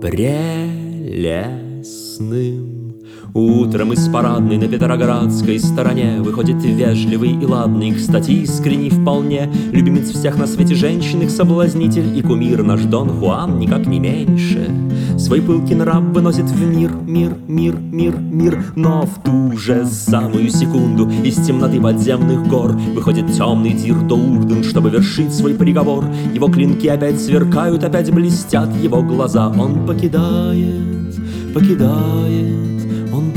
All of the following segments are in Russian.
прелестным. Утром из парадной на Петроградской стороне выходит вежливый и ладный, кстати, искренний вполне, любимец всех на свете женщин, их соблазнитель и кумир наш Дон Хуан никак не меньше. Свой пылкий нрав выносит в мир, но в ту же самую секунду из темноты подземных гор выходит темный Дирдо Урден, чтобы вершить свой приговор. Его клинки опять сверкают, опять блестят его глаза. Он покидает, он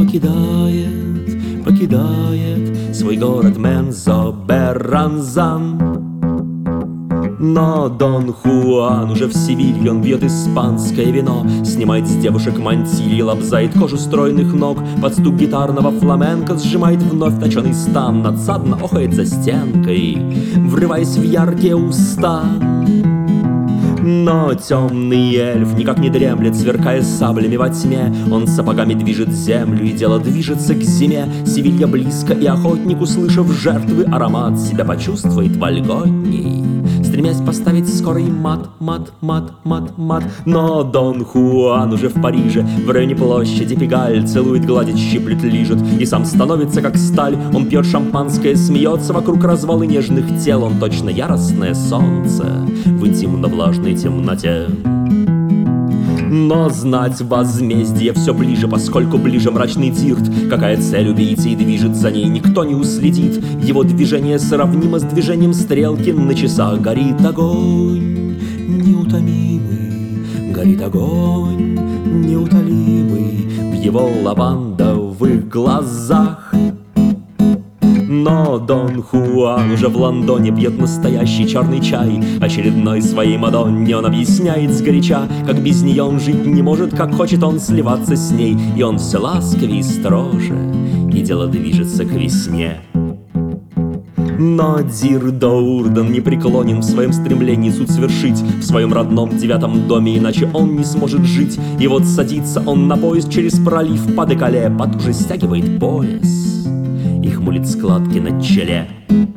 покидает свой город Мензо-Берранзан. Но Дон Хуан уже в Севилье, он пьет испанское вино, снимает с девушек мантильи, лобзает кожу стройных ног, под стук гитарного фламенко сжимает вновь точеный стан, надсадно охает за стенкой, врываясь в яркие уста. Но темный эльф никак не дремлет, сверкая саблями во тьме. Он сапогами движет землю, и дело движется к зиме. Севилья близко, и охотник, услышав жертвы аромат, себя почувствует вольготней, стремясь поставить скорый мат. Но Дон Хуан уже в Париже, в районе площади Пегаль, целует, гладит, щиплет, лижет, и сам становится как сталь. Он пьет шампанское, смеется вокруг развалы нежных тел. Он точно яростное солнце в интимно-влажной темноте. Но знать возмездие все ближе, поскольку ближе мрачный Дирт. Какая цель убийцы и движет за ней, никто не уследит. Его движение сравнимо с движением стрелки на часах. Горит огонь неутомимый, горит огонь неутолимый в его лавандовых глазах. Но Дон Хуан уже в Лондоне пьет настоящий черный чай. Очередной своей Мадонне он объясняет сгоряча, как без нее он жить не может, как хочет он сливаться с ней. И он все ласковее и строже, и дело движется к весне. Но Дирдо Урден не преклонен в своем стремлении суд свершить в своем родном 9-м доме, иначе он не сможет жить. И вот садится он на поезд через пролив по Декале, потуже стягивает пояс и хмурит складки на челе.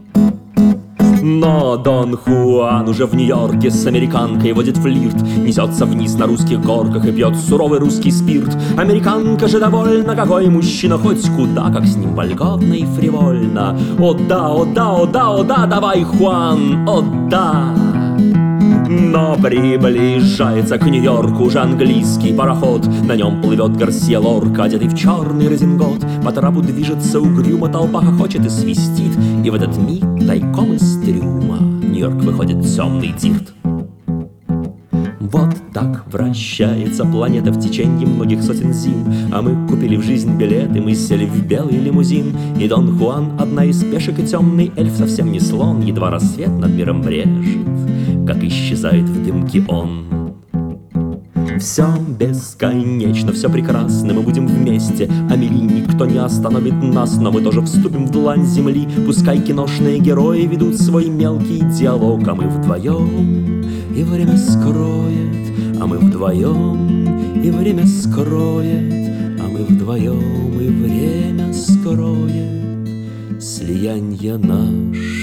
Но Дон Хуан уже в Нью-Йорке с американкой водит флирт, несется вниз на русских горках и пьет суровый русский спирт. Американка же довольна, какой мужчина хоть куда, как с ним вольготно и фривольно. О да, о да, о да, о да, давай, Хуан, о да. Но приближается к Нью-Йорку уже английский пароход. На нем плывет Гарсия Лорка, одетый в черный резингот. По трапу движется угрюмо, толпа хохочет и свистит. И в этот миг тайком из трюма Нью-Йорк выходит темный Дирт. Вот так вращается планета в течение многих сотен зим. А мы купили в жизнь билеты, мы сели в белый лимузин. И Дон Хуан одна из пешек, и темный эльф совсем не слон. Едва рассвет над миром брежет, как исчезает в дымке он. Все бесконечно, все прекрасно, мы будем вместе. Амели, никто не остановит нас, но мы тоже вступим в длань земли. Пускай киношные герои ведут свой мелкий диалог, а мы вдвоем, и время скроет, а мы вдвоем, и время скроет, а мы вдвоем, и время скроет слиянье наше.